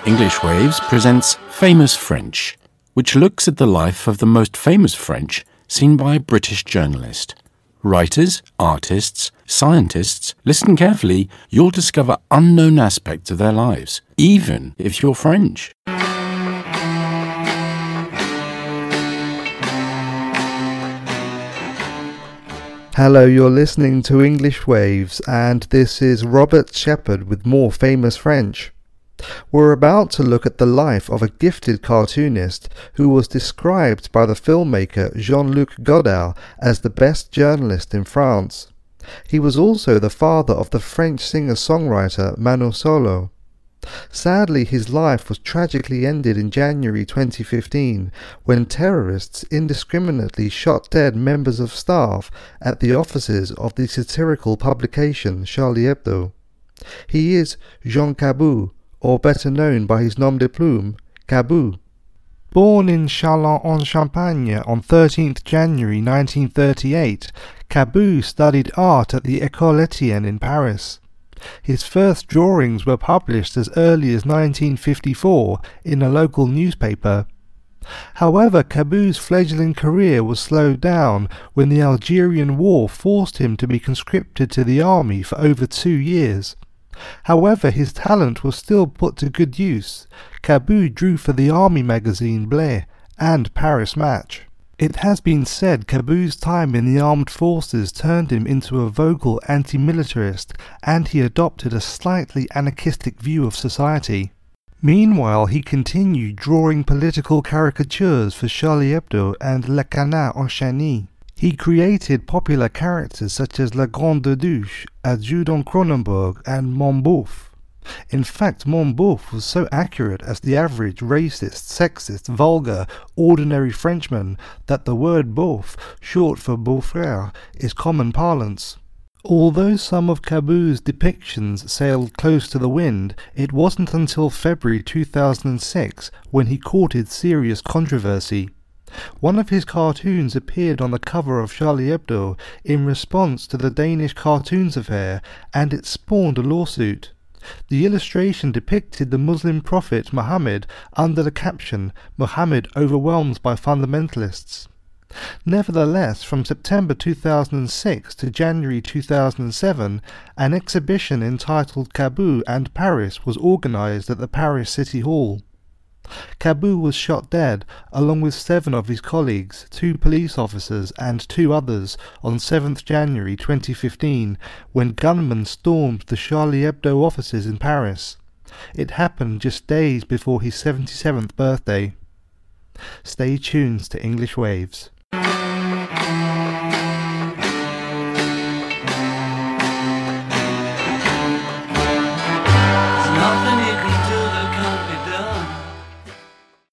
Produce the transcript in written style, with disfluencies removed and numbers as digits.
English Waves presents Famous French, which looks at the life of the most famous French seen by a British journalist. Writers, artists, scientists, listen carefully, you'll discover unknown aspects of their lives, even if you're French. Hello, you're listening to English Waves, and this is Robert Shepherd with more Famous French. We're about to look at the life of a gifted cartoonist who was described by the filmmaker Jean-Luc Godard as the best journalist in France. He was also the father of the French singer-songwriter Manu Solo. Sadly, his life was tragically ended in January 2015 when terrorists indiscriminately shot dead members of staff at the offices of the satirical publication Charlie Hebdo. He is Jean Cabou, or better known by his nom de plume, Cabou. Born in Châlons-en-Champagne on 13th January 1938, Cabou studied art at the École Etienne in Paris. His first drawings were published as early as 1954 in a local newspaper. However, Cabou's fledgling career was slowed down when the Algerian War forced him to be conscripted to the army for over 2 years. However, his talent was still put to good use. Cabou drew for the army magazine Blé and Paris Match. It has been said Cabou's time in the armed forces turned him into a vocal anti-militarist, and he adopted a slightly anarchistic view of society. Meanwhile, he continued drawing political caricatures for Charlie Hebdo and Le Canard Enchaîné. He created popular characters such as La Grande Douche, Adjudant Cronenbourg, and Monbouf. In fact, Monbouf was so accurate as the average racist, sexist, vulgar, ordinary Frenchman that the word beauf, short for beau-frère, is common parlance. Although some of Cabou's depictions sailed close to the wind, it wasn't until February 2006 when he courted serious controversy. One of his cartoons appeared on the cover of Charlie Hebdo in response to the Danish cartoons affair, and it spawned a lawsuit. The illustration depicted the Muslim prophet Muhammad under the caption, "Muhammad overwhelmed by fundamentalists." Nevertheless, from September 2006 to January 2007, an exhibition entitled Cabou and Paris was organized at the Paris City Hall. Cabou was shot dead, along with 7 of his colleagues, 2 police officers and 2 others, on 7th January 2015, when gunmen stormed the Charlie Hebdo offices in Paris. It happened just days before his 77th birthday. Stay tuned to English Waves.